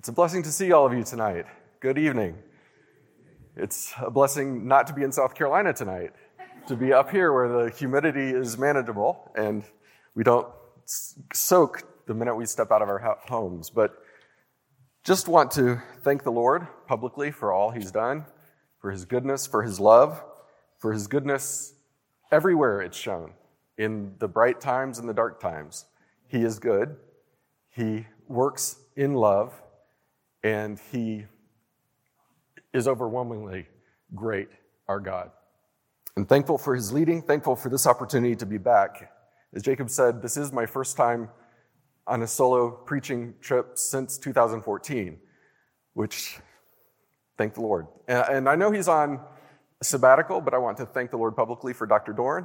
It's a blessing to see all of you tonight. Good evening. It's a blessing not to be in South Carolina tonight, to be up here where the humidity is manageable and we don't soak the minute we step out of our homes. But just want to thank the Lord publicly for all he's done, for his goodness, for his love, for his goodness everywhere it's shown, in the bright times and the dark times. He is good. He works in love. And he is overwhelmingly great, our God. I'm thankful for his leading, thankful for this opportunity to be back. As Jacob said, this is my first time on a solo preaching trip since 2014, which, thank the Lord. And I know he's on a sabbatical, but I want to thank the Lord publicly for Dr. Doran.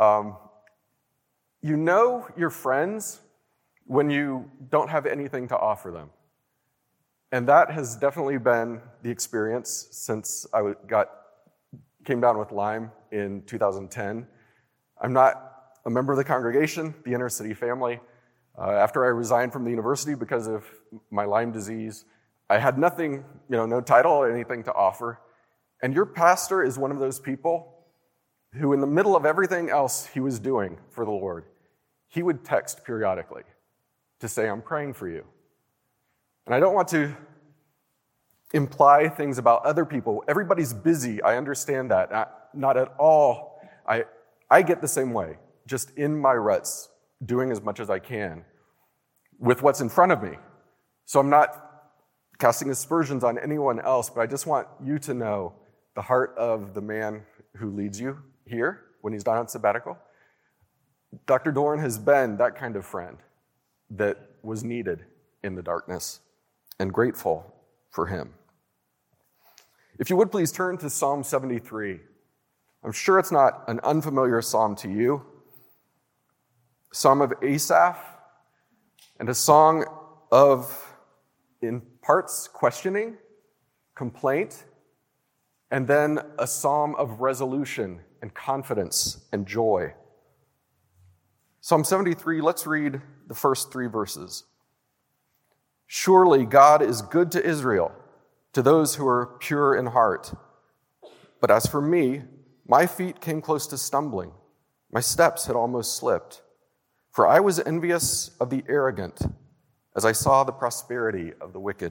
You know your friends when you don't have anything to offer them. And that has definitely been the experience since I came down with Lyme in 2010. I'm not a member of the congregation, the inner city family. After I resigned from the university because of my Lyme disease, I had nothing, no title or anything to offer. And your pastor is one of those people who, in the middle of everything else he was doing for the Lord, he would text periodically to say, "I'm praying for you." And I don't want to imply things about other people. Everybody's busy. I understand that. Not at all. I get the same way, just in my ruts, doing as much as I can with what's in front of me. So I'm not casting aspersions on anyone else, but I just want you to know the heart of the man who leads you here when he's not on sabbatical. Dr. Doran has been that kind of friend that was needed in the darkness, and grateful for him. If you would please turn to Psalm 73. I'm sure it's not an unfamiliar psalm to you. Psalm of Asaph, and a song of, in parts, questioning, complaint, and then a psalm of resolution and confidence and joy. Psalm 73, let's read the first 3 verses. "Surely God is good to Israel, to those who are pure in heart. But as for me, my feet came close to stumbling. My steps had almost slipped. For I was envious of the arrogant as I saw the prosperity of the wicked."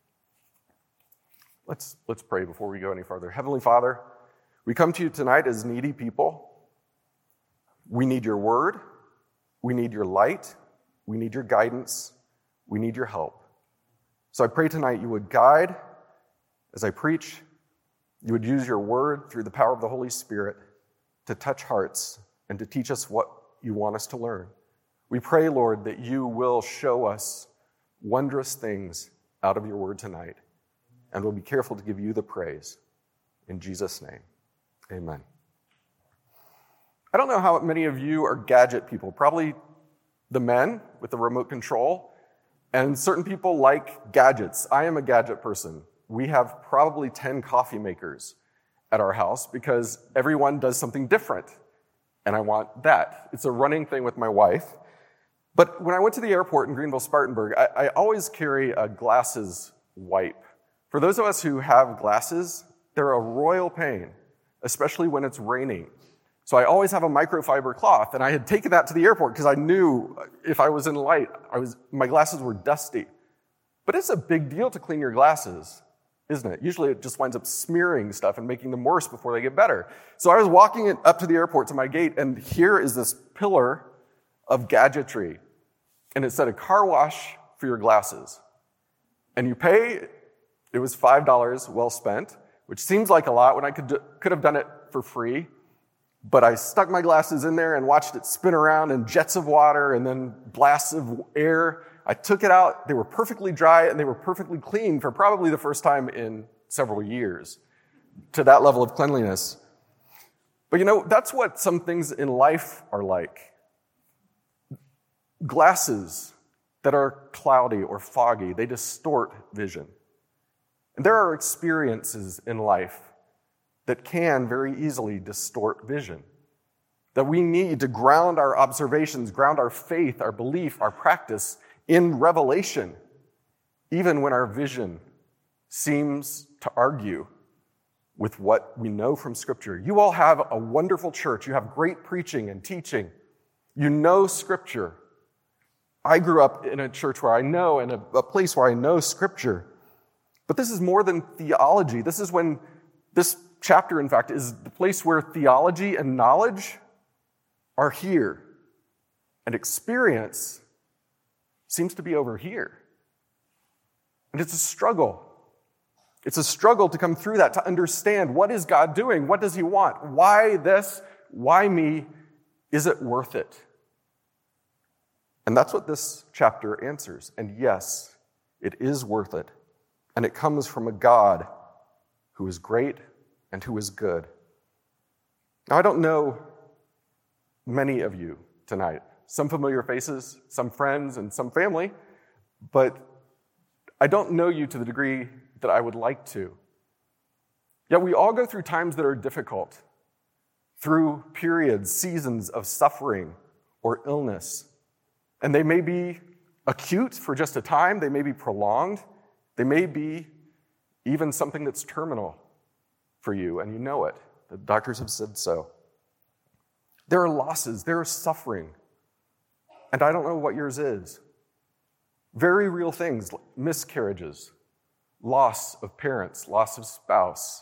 Let's pray before we go any further. Heavenly Father, we come to you tonight as needy people. We need your word. We need your light. We need your guidance. We need your help. So I pray tonight you would guide as I preach. You would use your word through the power of the Holy Spirit to touch hearts and to teach us what you want us to learn. We pray, Lord, that you will show us wondrous things out of your word tonight, and we'll be careful to give you the praise. In Jesus' name, amen. I don't know how many of you are gadget people. Probably the men with the remote control. And certain people like gadgets. I am a gadget person. We have probably 10 coffee makers at our house because everyone does something different. And I want that. It's a running thing with my wife. But when I went to the airport in Greenville-Spartanburg, I always carry a glasses wipe. For those of us who have glasses, they're a royal pain, especially when it's raining. So I always have a microfiber cloth, and I had taken that to the airport because I knew if I was in light, my glasses were dusty. But it's a big deal to clean your glasses, isn't it? Usually it just winds up smearing stuff and making them worse before they get better. So I was walking up to the airport to my gate, and here is this pillar of gadgetry. And it said a car wash for your glasses. And you pay, it was $5 well spent, which seems like a lot when I could have done it for free. But I stuck my glasses in there and watched it spin around in jets of water and then blasts of air. I took it out. They were perfectly dry and they were perfectly clean for probably the first time in several years, to that level of cleanliness. But that's what some things in life are like. Glasses that are cloudy or foggy, they distort vision. And there are experiences in life that can very easily distort vision, that we need to ground our observations, ground our faith, our belief, our practice in revelation. even when our vision seems to argue with what we know from Scripture. You all have a wonderful church. You have great preaching and teaching. You know Scripture. I grew up in a church where I know, in a place where I know Scripture. But this is more than theology. This chapter, in fact, is the place where theology and knowledge are here. And experience seems to be over here. And it's a struggle. It's a struggle to come through that, to understand, what is God doing? What does he want? Why this? Why me? Is it worth it? And that's what this chapter answers. And yes, it is worth it. And it comes from a God who is great and who is good. Now, I don't know many of you tonight. Some familiar faces, some friends, and some family. But I don't know you to the degree that I would like to. Yet we all go through times that are difficult, through periods, seasons of suffering or illness. And they may be acute for just a time, they may be prolonged, they may be even something that's terminal for you, and you know it. The doctors have said so. There are losses, there is suffering, and I don't know what yours is. Very real things, miscarriages, loss of parents, loss of spouse,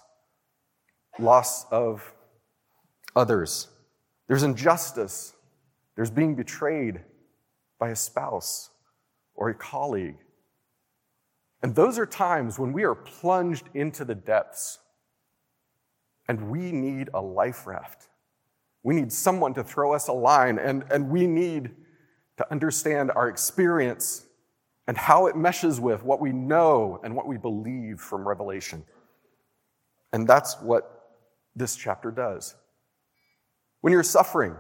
loss of others. There's injustice. There's being betrayed by a spouse or a colleague. And those are times when we are plunged into the depths and we need a life raft. We need someone to throw us a line, and we need to understand our experience and how it meshes with what we know and what we believe from Revelation. And that's what this chapter does. When you're suffering,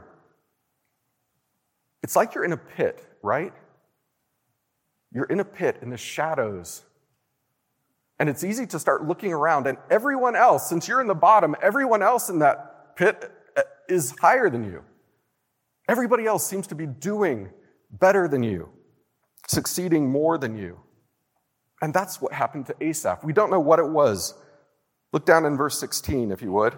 it's like you're in a pit, right? You're in a pit in the shadows. And it's easy to start looking around, and everyone else, since you're in the bottom, everyone else in that pit is higher than you. Everybody else seems to be doing better than you, succeeding more than you. And that's what happened to Asaph. We don't know what it was. Look down in verse 16, if you would.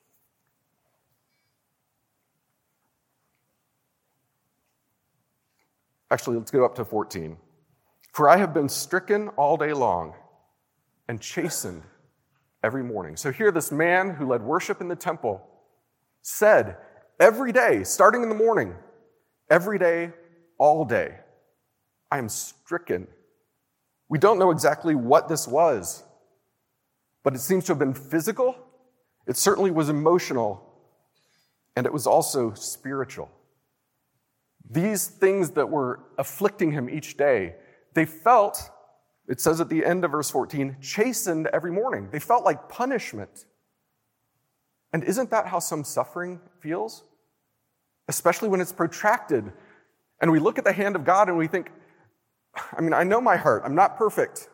Actually, let's go up to 14. For I have been stricken all day long and chastened every morning. So here this man who led worship in the temple said every day, starting in the morning, every day, all day, I am stricken. We don't know exactly what this was, but it seems to have been physical. It certainly was emotional, and it was also spiritual. These things that were afflicting him each day, they felt, it says at the end of verse 14, chastened every morning. They felt like punishment. And isn't that how some suffering feels? Especially when it's protracted. And we look at the hand of God and we think, I know my heart. I'm not perfect.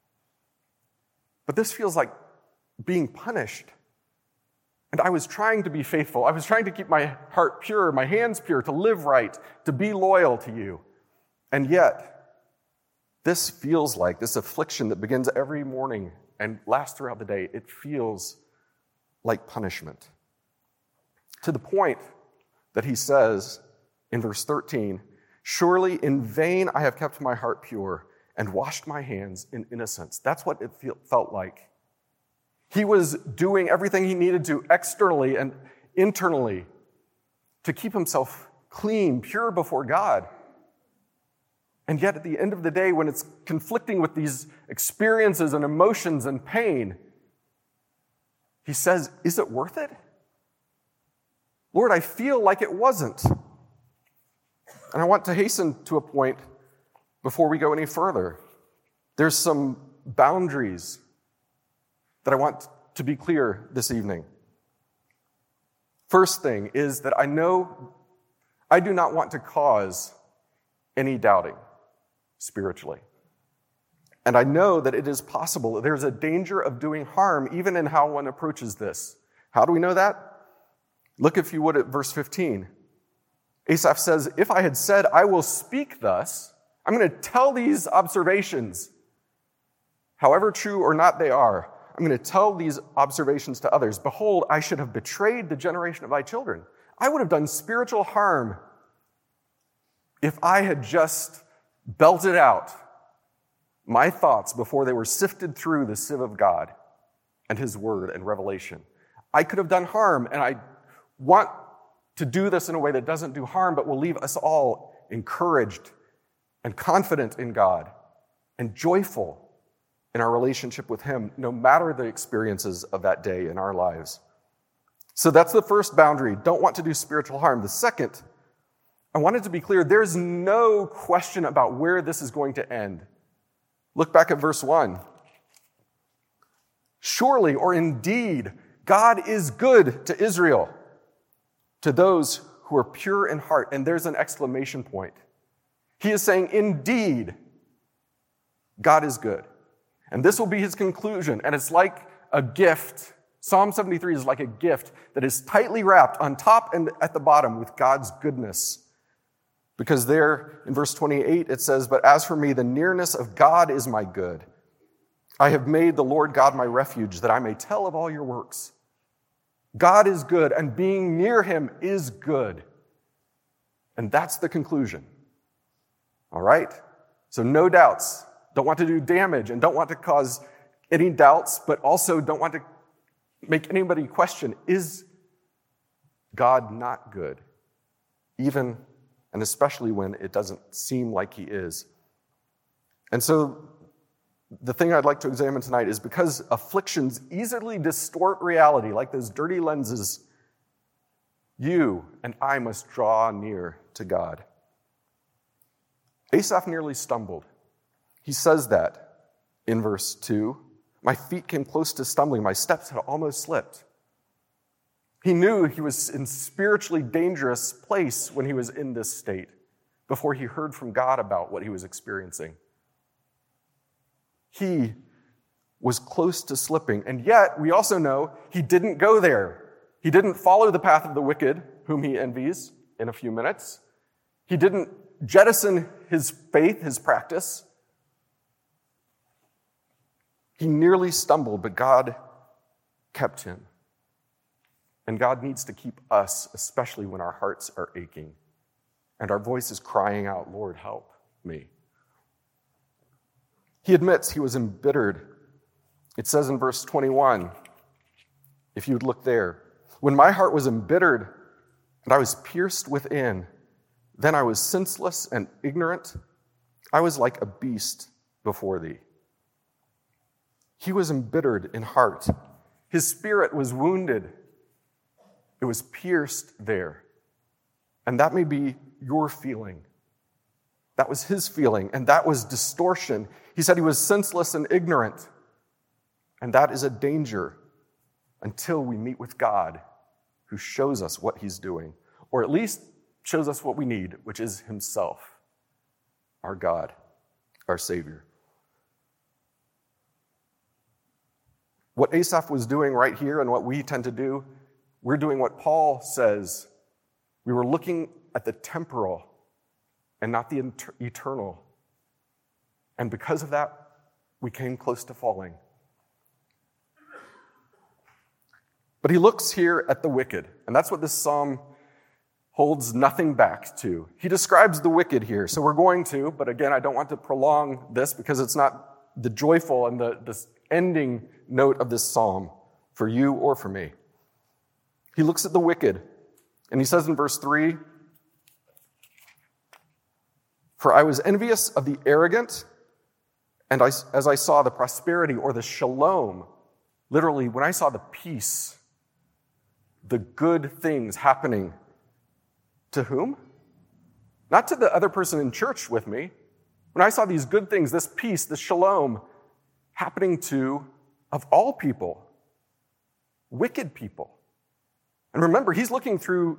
But this feels like being punished. And I was trying to be faithful. I was trying to keep my heart pure, my hands pure, to live right, to be loyal to you. And yet, this feels like this affliction that begins every morning and lasts throughout the day. It feels like punishment. To the point that he says in verse 13, surely in vain I have kept my heart pure and washed my hands in innocence. That's what it felt like. He was doing everything he needed to externally and internally to keep himself clean, pure before God. And yet at the end of the day, when it's conflicting with these experiences and emotions and pain, he says, is it worth it? Lord, I feel like it wasn't. And I want to hasten to a point before we go any further. There's some boundaries that I want to be clear this evening. First thing is that I know I do not want to cause any doubting spiritually. And I know that it is possible. There's a danger of doing harm even in how one approaches this. How do we know that? Look, if you would, at verse 15. Asaph says, if I had said, I will speak thus, I'm going to tell these observations, however true or not they are, I'm going to tell these observations to others. Behold, I should have betrayed the generation of thy children. I would have done spiritual harm if I had just belted out my thoughts before they were sifted through the sieve of God and his word and revelation. I could have done harm, and I want to do this in a way that doesn't do harm, but will leave us all encouraged and confident in God and joyful in our relationship with him, no matter the experiences of that day in our lives. So that's the first boundary. Don't want to do spiritual harm. The second, I want it to be clear, there's no question about where this is going to end. Look back at verse 1. Surely, or indeed, God is good to Israel, to those who are pure in heart. And there's an exclamation point. He is saying, indeed, God is good. And this will be his conclusion. And it's like a gift. Psalm 73 is like a gift that is tightly wrapped on top and at the bottom with God's goodness. Because there in verse 28 it says, but as for me, the nearness of God is my good. I have made the Lord God my refuge, that I may tell of all your works. God is good, and being near him is good. And that's the conclusion. All right? So no doubts. Don't want to do damage and don't want to cause any doubts, but also don't want to make anybody question, is God not good? Even and especially when it doesn't seem like he is. And so the thing I'd like to examine tonight is because afflictions easily distort reality, like those dirty lenses, you and I must draw near to God. Asaph nearly stumbled. He says that in verse 2. My feet came close to stumbling. My steps had almost slipped. He knew he was in spiritually dangerous place when he was in this state, before he heard from God about what he was experiencing. He was close to slipping, and yet we also know he didn't go there. He didn't follow the path of the wicked, whom he envies in a few minutes. He didn't jettison his faith, his practice. He nearly stumbled, but God kept him. And God needs to keep us, especially when our hearts are aching and our voice is crying out, Lord, help me. He admits he was embittered. It says in verse 21, if you'd look there, when my heart was embittered and I was pierced within, then I was senseless and ignorant. I was like a beast before thee. He was embittered in heart. His spirit was wounded. It was pierced there. And that may be your feeling. That was his feeling, and that was distortion. He said he was senseless and ignorant. And that is a danger until we meet with God, who shows us what he's doing, or at least shows us what we need, which is himself, our God, our Savior. What Asaph was doing right here and what we tend to do, we're doing what Paul says. We were looking at the temporal and not the eternal. And because of that, we came close to falling. But he looks here at the wicked, and that's what this psalm holds nothing back to. He describes the wicked here, so we're going to, but again, I don't want to prolong this because it's not the joyful and the ending note of this psalm for you or for me. He looks at the wicked, and he says in verse 3, for I was envious of the arrogant, and as I saw the prosperity or the shalom, literally when I saw the peace, the good things happening to whom? Not to the other person in church with me. When I saw these good things, this peace, this shalom, happening to, of all people, wicked people. And remember, he's looking through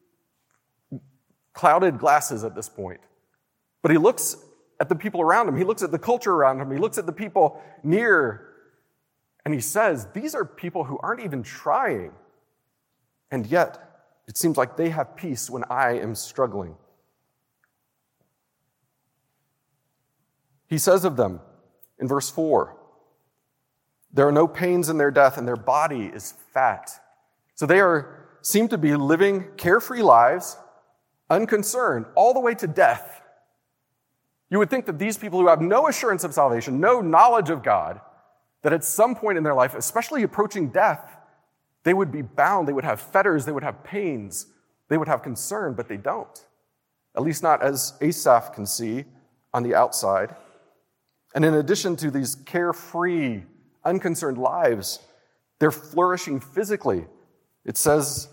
clouded glasses at this point. But he looks at the people around him. He looks at the culture around him. He looks at the people near. And he says, these are people who aren't even trying. And yet, it seems like they have peace when I am struggling. He says of them in verse 4, There are no pains in their death, and their body is fat. So they seem to be living carefree lives, unconcerned, all the way to death. You would think that these people who have no assurance of salvation, no knowledge of God, that at some point in their life, especially approaching death, they would be bound, they would have fetters, they would have pains, they would have concern, but they don't. At least not as Asaph can see on the outside. And in addition to these carefree, unconcerned lives, they're flourishing physically. It says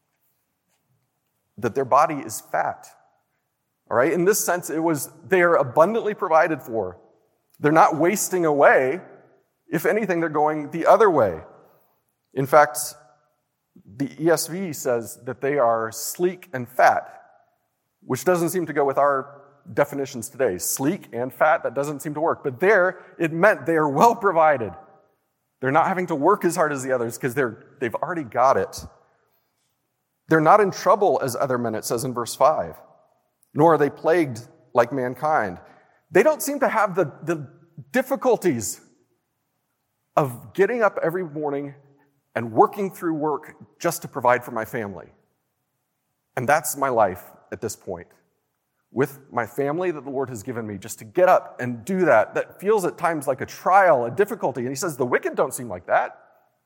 that their body is fat. All right? In this sense, they are abundantly provided for. They're not wasting away. If anything, they're going the other way. In fact, the ESV says that they are sleek and fat, which doesn't seem to go with our definitions today. Sleek and fat, that doesn't seem to work. But there, it meant they are well provided. They're not having to work as hard as the others because they've already got it. They're not in trouble as other men, it says in verse 5, nor are they plagued like mankind. They don't seem to have the difficulties of getting up every morning and working through work just to provide for my family. And that's my life at this point. With my family that the Lord has given me, just to get up and do that feels at times like a trial, a difficulty. And he says the wicked don't seem like that.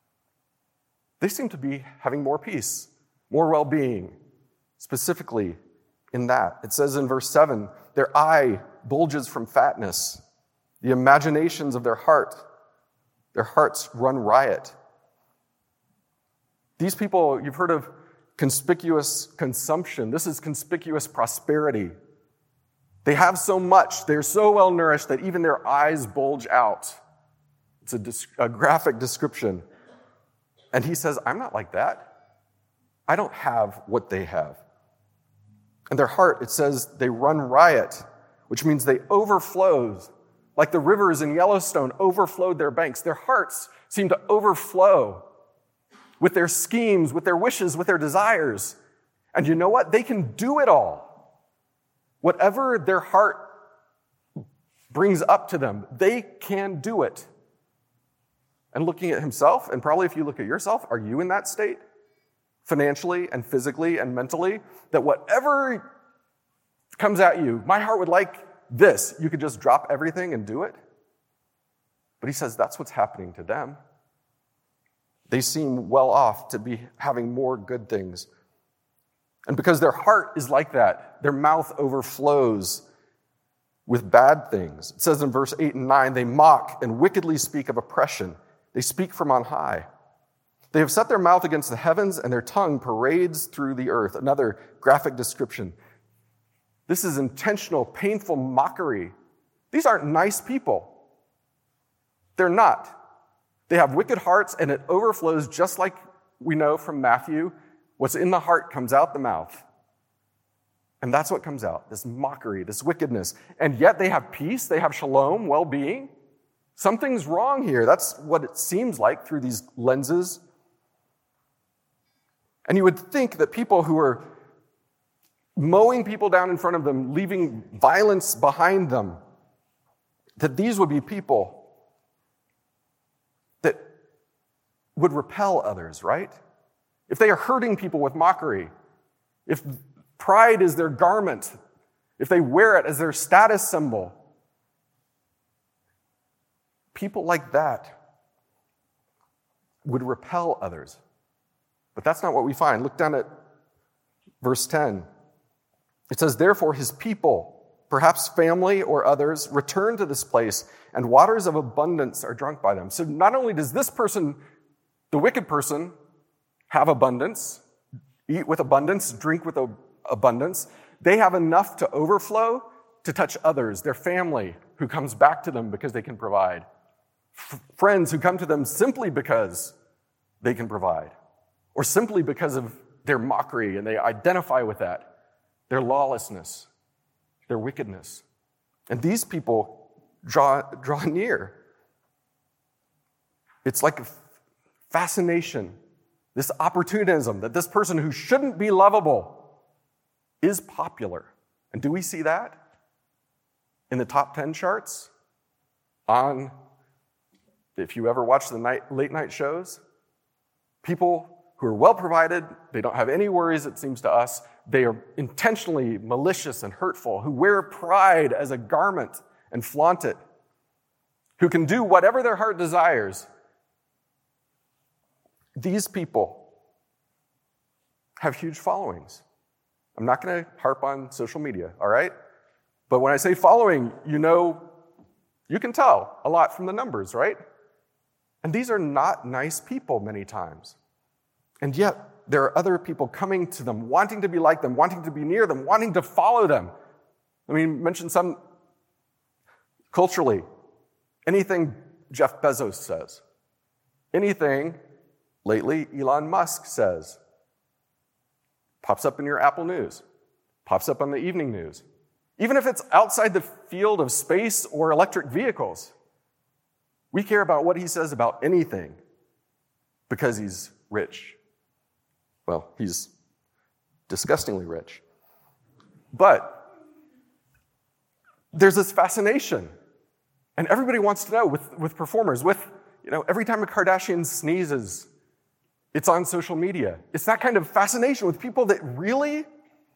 They seem to be having more peace, more well-being, specifically in that. It says in verse 7, their eye bulges from fatness. The imaginations of their hearts run riot. These people, you've heard of conspicuous consumption. This is conspicuous prosperity. They have so much. They're so well nourished that even their eyes bulge out. It's a graphic description. And he says, I'm not like that. I don't have what they have. And their heart, it says, they run riot, which means they overflow. Like the rivers in Yellowstone overflowed their banks. Their hearts seem to overflow with their schemes, with their wishes, with their desires. And you know what? They can do it all. Whatever their heart brings up to them, they can do it. And looking at himself, and probably if you look at yourself, are you in that state? Financially and physically and mentally? That whatever comes at you, my heart would like this. You could just drop everything and do it? But he says that's what's happening to them. They seem well off to be having more good things. And because their heart is like that, their mouth overflows with bad things. It says in verse 8 and 9, they mock and wickedly speak of oppression. They speak from on high. They have set their mouth against the heavens, and their tongue parades through the earth. Another graphic description. This is intentional, painful mockery. These aren't nice people. They're not. They have wicked hearts, and it overflows just like we know from Matthew. What's in the heart comes out the mouth. And that's what comes out, this mockery, this wickedness. And yet they have peace, they have shalom, well-being. Something's wrong here. That's what it seems like through these lenses. And you would think that people who are mowing people down in front of them, leaving violence behind them, that these would be people that would repel others, right? If they are hurting people with mockery, if pride is their garment, if they wear it as their status symbol, people like that would repel others. But that's not what we find. Look down at verse 10. It says, therefore his people, perhaps family or others, return to this place, and waters of abundance are drunk by them. So not only does this person, the wicked person, have abundance, eat with abundance, drink with abundance, they have enough to overflow to touch others, their family who comes back to them because they can provide, friends who come to them simply because they can provide, or simply because of their mockery and they identify with that, their lawlessness, their wickedness. And these people draw near. It's like a fascination, this opportunism that this person who shouldn't be lovable is popular. And do we see that in the top 10 charts on If you ever watch the late night shows, people who are well provided, they don't have any worries, it seems to us, they are intentionally malicious and hurtful, who wear pride as a garment and flaunt it, who can do whatever their heart desires. These people have huge followings. I'm not going to harp on social media, all right? But when I say following, you can tell a lot from the numbers, right? And these are not nice people many times. And yet, there are other people coming to them, wanting to be like them, wanting to be near them, wanting to follow them. Let me mention some culturally. Anything Jeff Bezos says. Anything lately Elon Musk says. Pops up in your Apple News. Pops up on the evening news. Even if it's outside the field of space or electric vehicles. We care about what he says about anything because he's rich. Well, he's disgustingly rich. But there's this fascination. And everybody wants to know with performers, every time a Kardashian sneezes, it's on social media. It's that kind of fascination with people that really,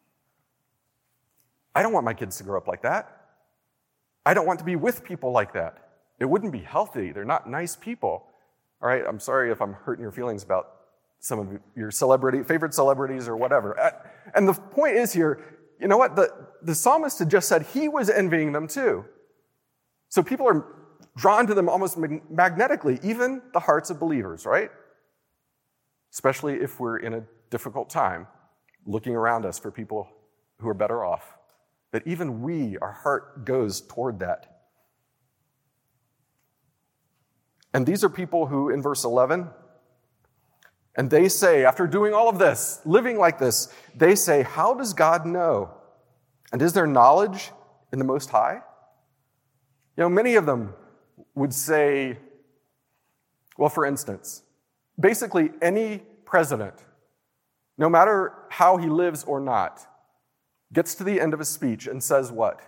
I don't want my kids to grow up like that. I don't want to be with people like that. It wouldn't be healthy. They're not nice people. All right, I'm sorry if I'm hurting your feelings about some of your favorite celebrities or whatever. And the point is here, you know what? The psalmist had just said he was envying them too. So people are drawn to them almost magnetically, even the hearts of believers, right? Especially if we're in a difficult time, looking around us for people who are better off. That even our heart goes toward that. And these are people who, in verse 11, and they say, after doing all of this, living like this, they say, how does God know? And is there knowledge in the Most High? Many of them would say, well, for instance, basically any president, no matter how he lives or not, gets to the end of a speech and says what?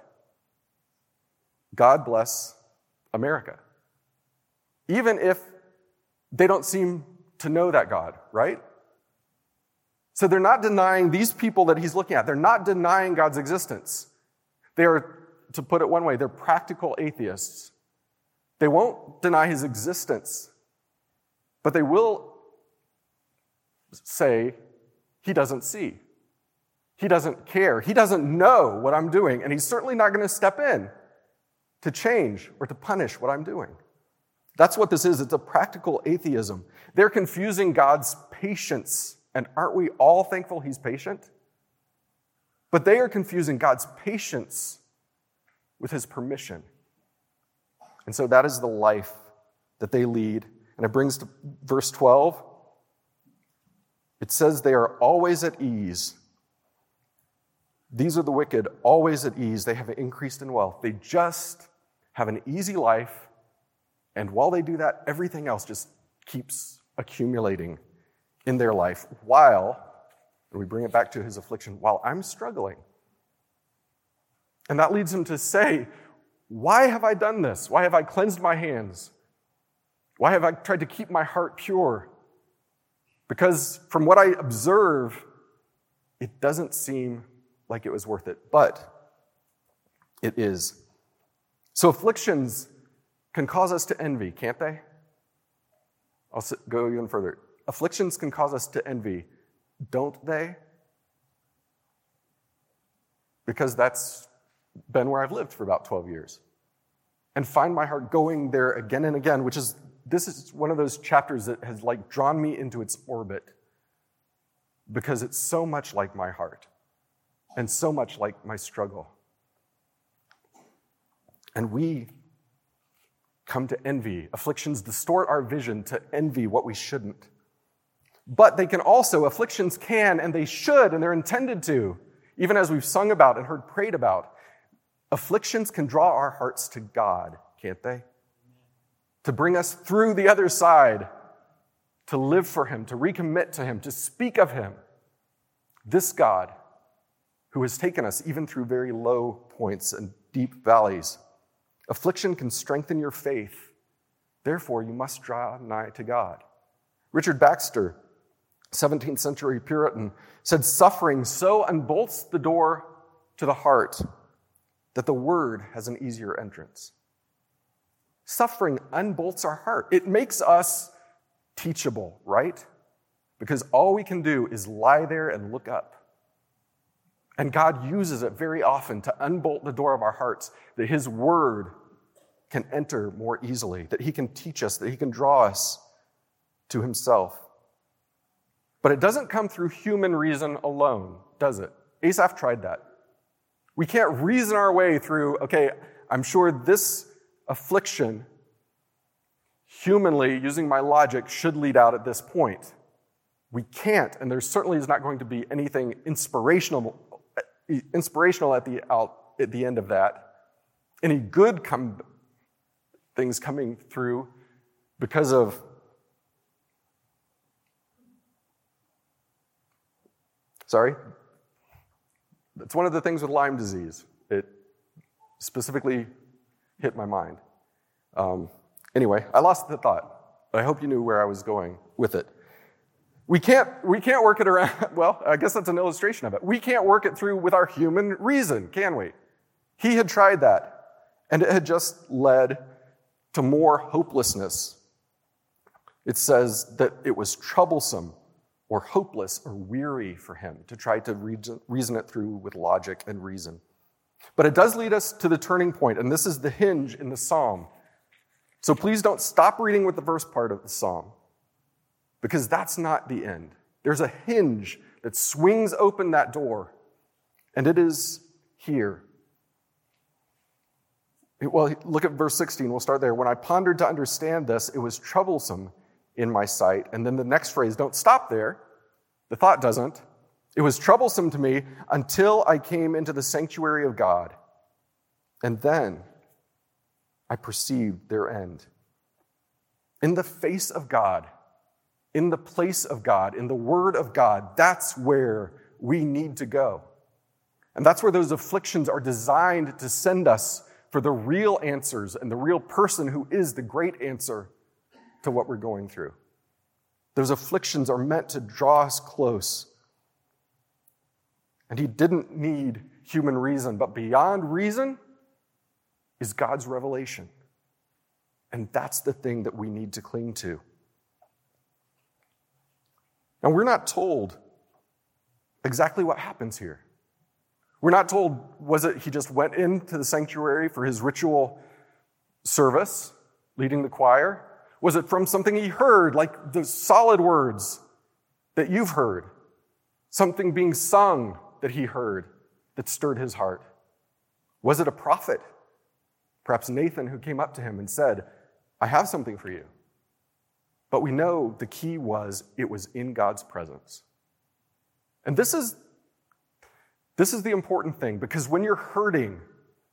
God bless America. Even if they don't seem to know that God, right? So they're not denying these people that he's looking at. They're not denying God's existence. They are, to put it one way, they're practical atheists. They won't deny his existence, but they will say he doesn't see. He doesn't care. He doesn't know what I'm doing, and he's certainly not going to step in to change or to punish what I'm doing. That's what this is. It's a practical atheism. They're confusing God's patience. And aren't we all thankful he's patient? But they are confusing God's patience with his permission. And so that is the life that they lead. And it brings to verse 12. It says they are always at ease. These are the wicked, always at ease. They have increased in wealth. They just have an easy life. And while they do that, everything else just keeps accumulating in their life while, and we bring it back to his affliction, while I'm struggling. And that leads him to say, why have I done this? Why have I cleansed my hands? Why have I tried to keep my heart pure? Because from what I observe, it doesn't seem like it was worth it, but it is. So afflictions can cause us to envy, can't they? I'll go even further. Afflictions can cause us to envy, don't they? Because that's been where I've lived for about 12 years. And find my heart going there again and again, this is one of those chapters that has drawn me into its orbit because it's so much like my heart and so much like my struggle. And we come to envy. Afflictions distort our vision to envy what we shouldn't. But afflictions can, and they should, and they're intended to, even as we've sung about and heard prayed about, afflictions can draw our hearts to God, can't they? To bring us through the other side, to live for him, to recommit to him, to speak of him. This God who has taken us even through very low points and deep valleys. Affliction can strengthen your faith Therefore, you must draw nigh to God. Richard Baxter, 17th century Puritan, said, suffering so unbolts the door to the heart that the word has an easier entrance. Suffering unbolts our heart. It makes us teachable, right? Because all we can do is lie there and look up. And God uses it very often to unbolt the door of our hearts, that his word can enter more easily, that he can teach us, that he can draw us to himself. But it doesn't come through human reason alone, does it? Asaph tried that. We can't reason our way through, okay, I'm sure this affliction, humanly, using my logic, should lead out at this point. We can't, and there certainly is not going to be anything inspirational at the end of that. Any good things coming through because of that's one of the things with Lyme disease. It specifically hit my mind. Anyway, I lost the thought. I hope you knew where I was going with it. We can't work it around. Well, I guess that's an illustration of it. We can't work it through with our human reason, can we? He had tried that, and it had just led to more hopelessness. It says that it was troublesome or hopeless or weary for him to try to reason it through with logic and reason. But it does lead us to the turning point, and this is the hinge in the psalm. So please don't stop reading with the first part of the psalm, because that's not the end. There's a hinge that swings open that door, and it is here. Well, look at verse 16. We'll start there. When I pondered to understand this, it was troublesome in my sight. And then the next phrase, don't stop there. The thought doesn't. It was troublesome to me until I came into the sanctuary of God. And then I perceived their end. In the face of God, in the place of God, in the word of God, that's where we need to go. And that's where those afflictions are designed to send us for the real answers and the real person who is the great answer to what we're going through. Those afflictions are meant to draw us close. And he didn't need human reason, but beyond reason is God's revelation. And that's the thing that we need to cling to. Now, we're not told exactly what happens here. We're not told, was it he just went into the sanctuary for his ritual service, leading the choir? Was it from something he heard, like the solid words that you've heard? Something being sung that he heard that stirred his heart? Was it a prophet? Perhaps Nathan, who came up to him and said, I have something for you. But we know the key was it was in God's presence. And this is the important thing, because when you're hurting,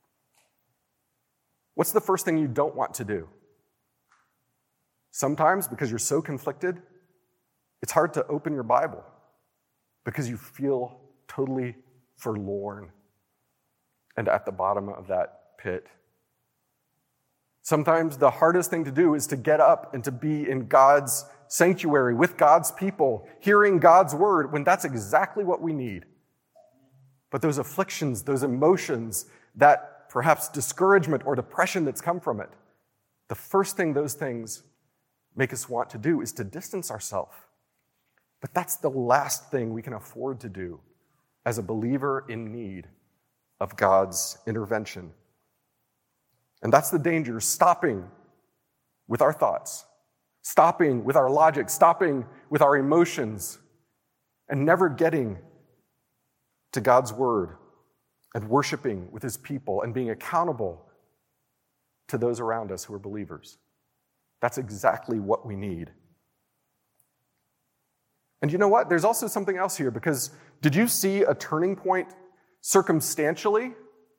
what's the first thing you don't want to do? Sometimes, because you're so conflicted, it's hard to open your Bible because you feel totally forlorn and at the bottom of that pit. Sometimes the hardest thing to do is to get up and to be in God's sanctuary with God's people, hearing God's word, when that's exactly what we need. But those afflictions, those emotions, that perhaps discouragement or depression that's come from it, the first thing those things make us want to do is to distance ourselves. But that's the last thing we can afford to do as a believer in need of God's intervention. And that's the danger, stopping with our thoughts, stopping with our logic, stopping with our emotions, and never getting to God's word and worshiping with his people and being accountable to those around us who are believers. That's exactly what we need. And you know what? There's also something else here, because did you see a turning point circumstantially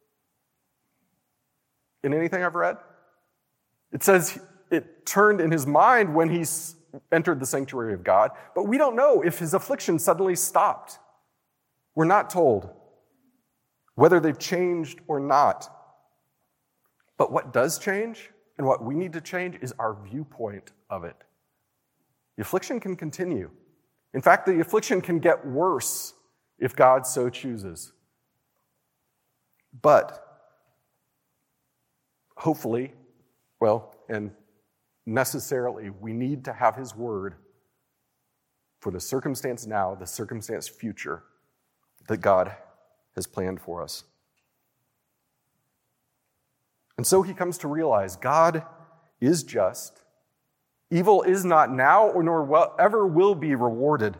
in anything I've read? It says it turned in his mind when he entered the sanctuary of God, but we don't know if his affliction suddenly stopped. We're not told whether they've changed or not. But what does change And what we need to change is our viewpoint of it. The affliction can continue. In fact, the affliction can get worse if God so chooses. But hopefully, and necessarily, we need to have his word for the circumstance now, the circumstance future that God has planned for us. And so he comes to realize God is just. Evil is not now or nor ever will be rewarded.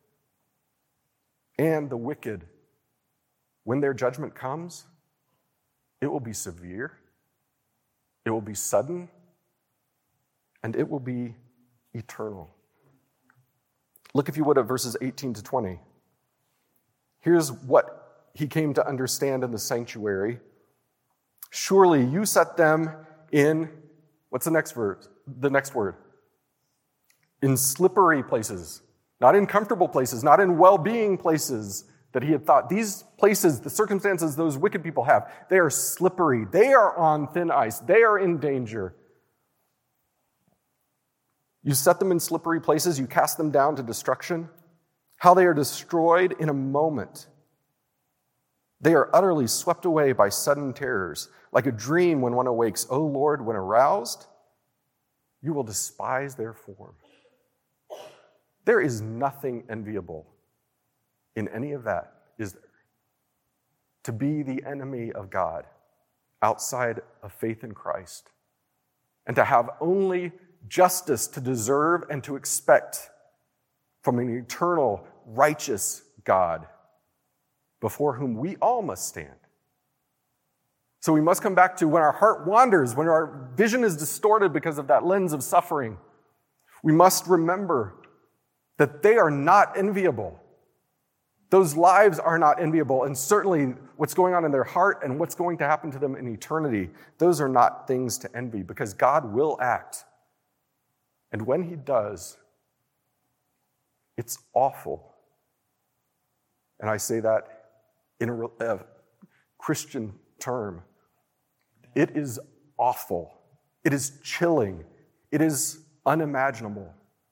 And the wicked, when their judgment comes, it will be severe, it will be sudden, and it will be eternal. Look, if you would, at verses 18 to 20. Here's what he came to understand in the sanctuary. Surely you set them in, what's the next verse? The next word. In slippery places, not in comfortable places, not in well-being places that he had thought. These places, the circumstances those wicked people have, they are slippery. They are on thin ice. They are in danger. You set them in slippery places. You cast them down to destruction. How they are destroyed in a moment. They are utterly swept away by sudden terrors, like a dream when one awakes. O Lord, when aroused, you will despise their form. There is nothing enviable in any of that, is there? To be the enemy of God outside of faith in Christ, and to have only justice to deserve and to expect from an eternal, righteous God before whom we all must stand. So we must come back to when our heart wanders, when our vision is distorted because of that lens of suffering, we must remember that they are not enviable. Those lives are not enviable, and certainly what's going on in their heart and what's going to happen to them in eternity, those are not things to envy, because God will act. And when he does, it's awful. And I say that in a Christian term. It is awful. It is chilling. It is unimaginable.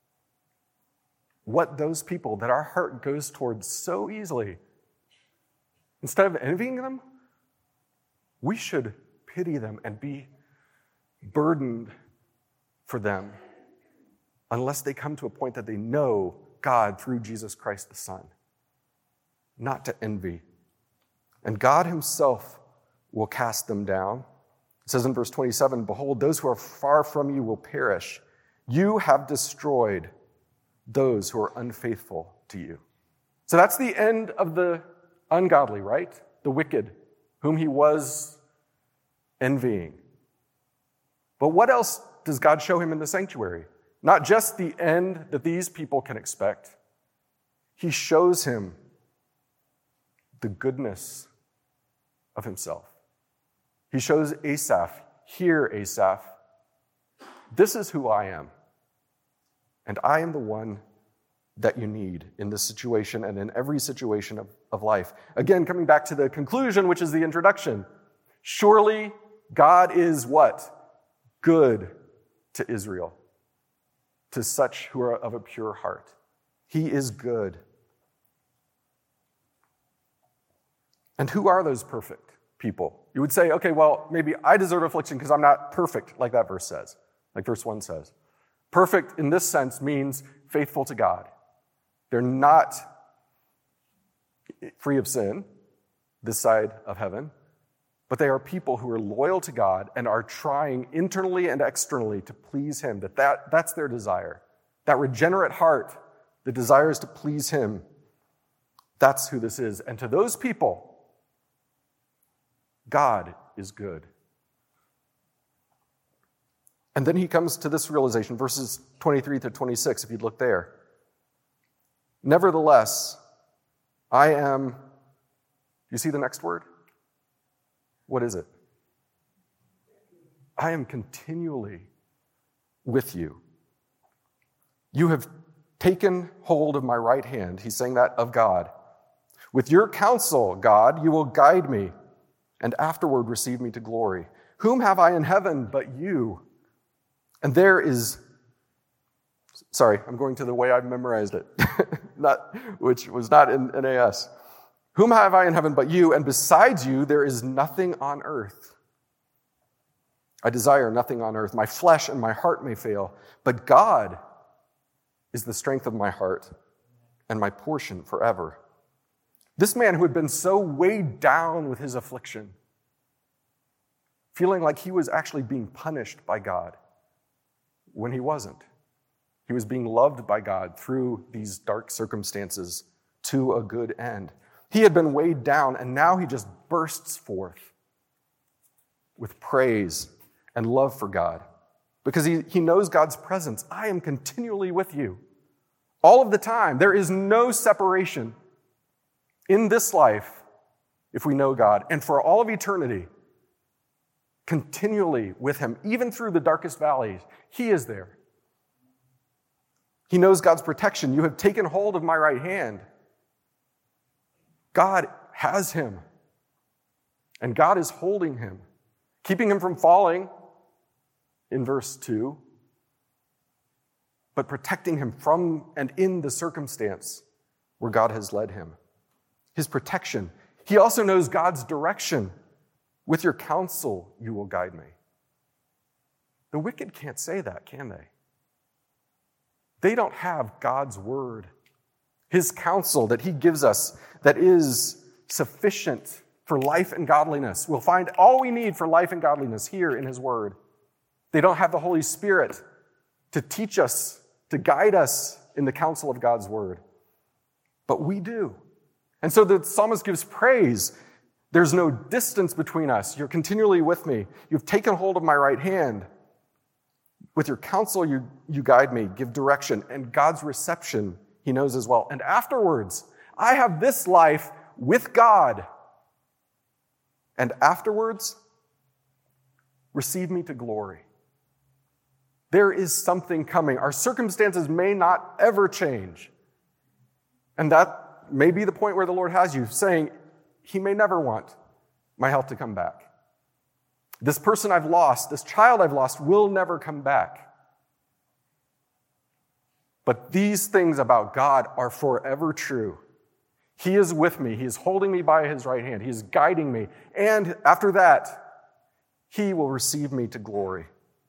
What those people that our heart goes towards so easily, instead of envying them, we should pity them and be burdened for them unless they come to a point that they know God through Jesus Christ the Son. Not to envy. And God himself will cast them down. It says in verse 27, behold, those who are far from you will perish. You have destroyed those who are unfaithful to you. So that's the end of the ungodly, right? The wicked, whom he was envying. But what else does God show him in the sanctuary? Not just the end that these people can expect. He shows him the goodness of himself. He shows Asaph, here, Asaph, this is who I am. And I am the one that you need in this situation and in every situation of life. Again, coming back to the conclusion, which is the introduction. Surely God is what? Good to Israel, to such who are of a pure heart. He is good. And who are those perfect people? You would say, okay, well, maybe I deserve affliction because I'm not perfect, like that verse says, like verse 1 says. Perfect in this sense means faithful to God. They're not free of sin, this side of heaven, but they are people who are loyal to God and are trying internally and externally to please him. That's their desire. That regenerate heart that desires to please him, that's who this is. And to those people, God is good. And then he comes to this realization, verses 23 to 26, if you'd look there. Nevertheless, I am, you see the next word? What is it? I am continually with you. You have taken hold of my right hand. He's saying that of God. With your counsel, God, you will guide me and afterward receive me to glory. Whom have I in heaven but you? And there is, sorry, I'm going to the way I've memorized it, which was not in NAS. Whom have I in heaven but you, and besides you there is nothing on earth. I desire nothing on earth. My flesh and my heart may fail, but God is the strength of my heart and my portion forever. This man who had been so weighed down with his affliction, feeling like he was actually being punished by God when he wasn't. He was being loved by God through these dark circumstances to a good end. He had been weighed down, and now he just bursts forth with praise and love for God because he knows God's presence. I am continually with you all of the time. There is no separation in this life if we know God, and for all of eternity, continually with him, even through the darkest valleys, he is there. He knows God's protection. You have taken hold of my right hand. God has him, and God is holding him, keeping him from falling in verse 2, but protecting him from and in the circumstance where God has led him. His protection. He also knows God's direction. With your counsel, you will guide me. The wicked can't say that, can they? They don't have God's word, his counsel that he gives us that is sufficient for life and godliness. We'll find all we need for life and godliness here in his word. They don't have the Holy Spirit to teach us, to guide us in the counsel of God's word. But we do. And so the psalmist gives praise. There's no distance between us. You're continually with me. You've taken hold of my right hand. With your counsel, you guide me, give direction, and God's reception he knows as well. And afterwards, I have this life with God. And afterwards, receive me to glory. There is something coming. Our circumstances may not ever change. And that may be the point where the Lord has you, saying, he may never want my health to come back. This person I've lost, this child I've lost, will never come back. But these things about God are forever true. He is with me. He is holding me by his right hand. He is guiding me. And after that, he will receive me to glory.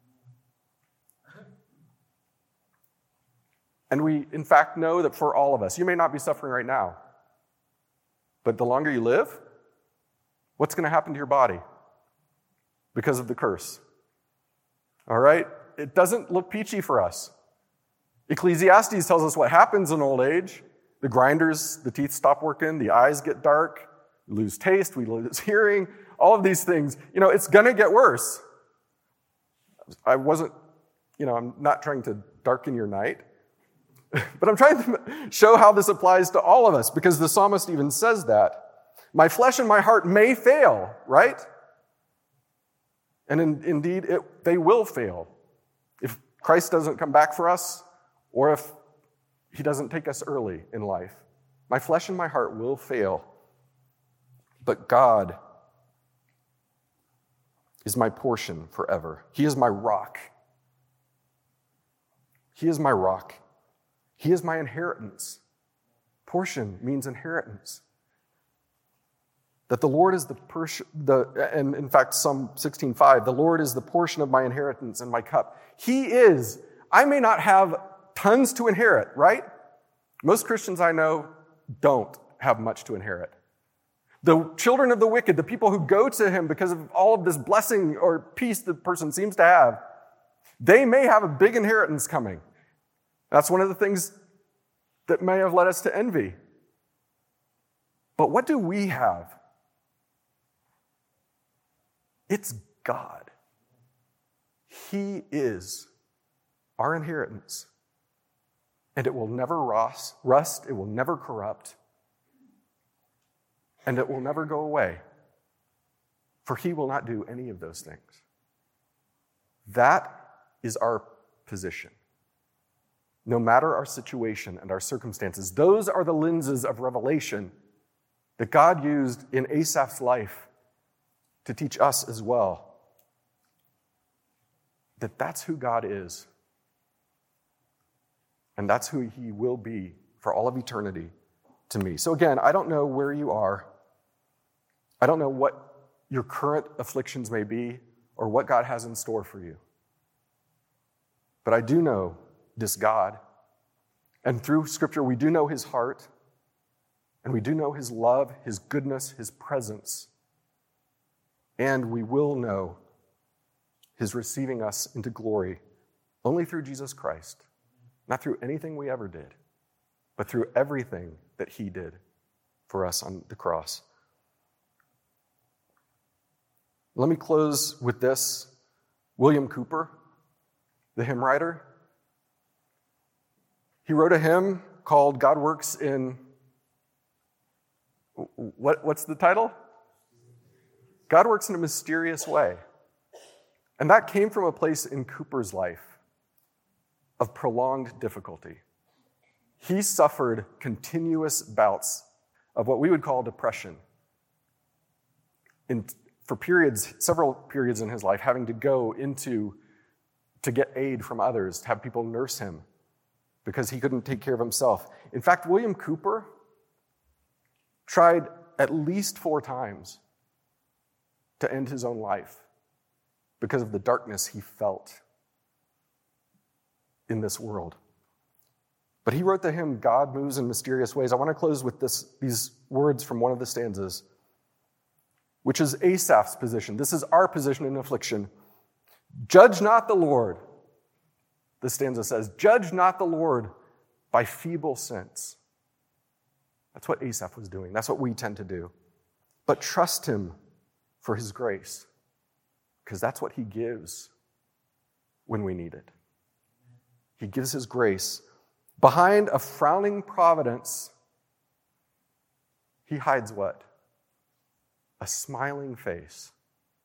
And we, in fact, know that for all of us, you may not be suffering right now, but the longer you live, what's going to happen to your body because of the curse? All right? It doesn't look peachy for us. Ecclesiastes tells us what happens in old age. The grinders, the teeth stop working, the eyes get dark, we lose taste, we lose hearing, all of these things. It's going to get worse. I'm not trying to darken your night, but I'm trying to show how this applies to all of us, because the psalmist even says that. My flesh and my heart may fail, right? And indeed, they will fail. If Christ doesn't come back for us, or if he doesn't take us early in life, my flesh and my heart will fail. But God is my portion forever. He is my rock. He is my rock. He is my inheritance. Portion means inheritance. That the Lord is and in fact, Psalm 16:5, the Lord is the portion of my inheritance and my cup. He is. I may not have tons to inherit, right? Most Christians I know don't have much to inherit. The children of the wicked, the people who go to him because of all of this blessing or peace the person seems to have, they may have a big inheritance coming. That's one of the things that may have led us to envy. But what do we have? It's God. He is our inheritance. And it will never rust, it will never corrupt, and it will never go away. For he will not do any of those things. That is our position. No matter our situation and our circumstances, those are the lenses of revelation that God used in Asaph's life to teach us as well. that that's who God is. And that's who he will be for all of eternity to me. So again, I don't know where you are. I don't know what your current afflictions may be or what God has in store for you. But I do know this God. And through Scripture, we do know his heart. And we do know his love, his goodness, his presence. And we will know his receiving us into glory only through Jesus Christ. Not through anything we ever did, but through everything that he did for us on the cross. Let me close with this. William Cowper, the hymn writer, he wrote a hymn called God Works in... What's the title? God Works in a Mysterious Way. And that came from a place in Cowper's life of prolonged difficulty. He suffered continuous bouts of what we would call depression. For periods, several periods in his life, having to go to get aid from others, to have people nurse him because he couldn't take care of himself. In fact, William Cowper tried at least 4 times to end his own life because of the darkness he felt in this world. But he wrote the hymn, God Moves in Mysterious Ways. I want to close with these words from one of the stanzas, which is Asaph's position. This is our position in affliction. Judge not the Lord, the stanza says, judge not the Lord by feeble sense. That's what Asaph was doing. That's what we tend to do. But trust him for his grace, because that's what he gives when we need it. He gives his grace. Behind a frowning providence, he hides what? A smiling face.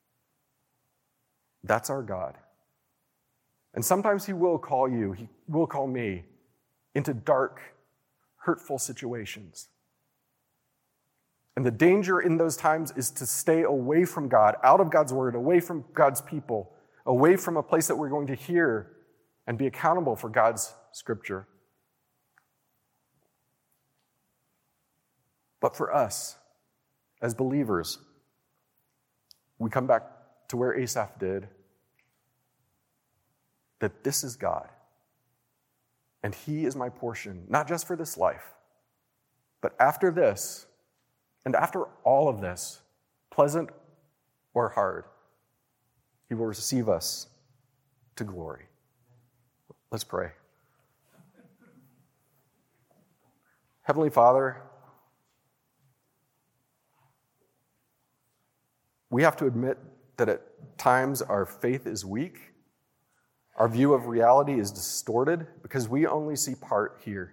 That's our God. And sometimes he will call you, he will call me into dark, hurtful situations. And the danger in those times is to stay away from God, out of God's word, away from God's people, away from a place that we're going to hear and be accountable for God's scripture. But for us, as believers, we come back to where Asaph did, that this is God. And he is my portion, not just for this life, but after this, and after all of this, pleasant or hard, he will receive us to glory. Let's pray. Heavenly Father, we have to admit that at times our faith is weak. Our view of reality is distorted because we only see part here.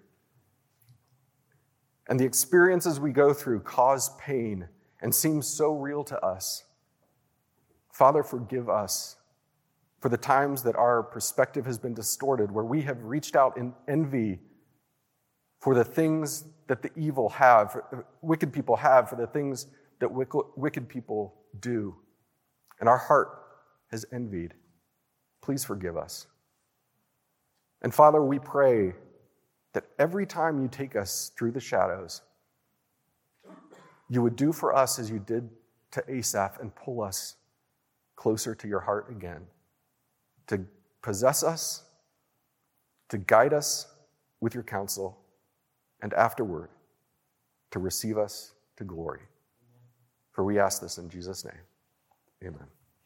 And the experiences we go through cause pain and seem so real to us. Father, forgive us for the times that our perspective has been distorted, where we have reached out in envy for the things that the evil have, wicked people have, for the things that wicked people do. And our heart has envied. Please forgive us. And Father, we pray that every time you take us through the shadows, you would do for us as you did to Asaph and pull us closer to your heart again, to possess us, to guide us with your counsel, and afterward, to receive us to glory. For we ask this in Jesus' name. Amen.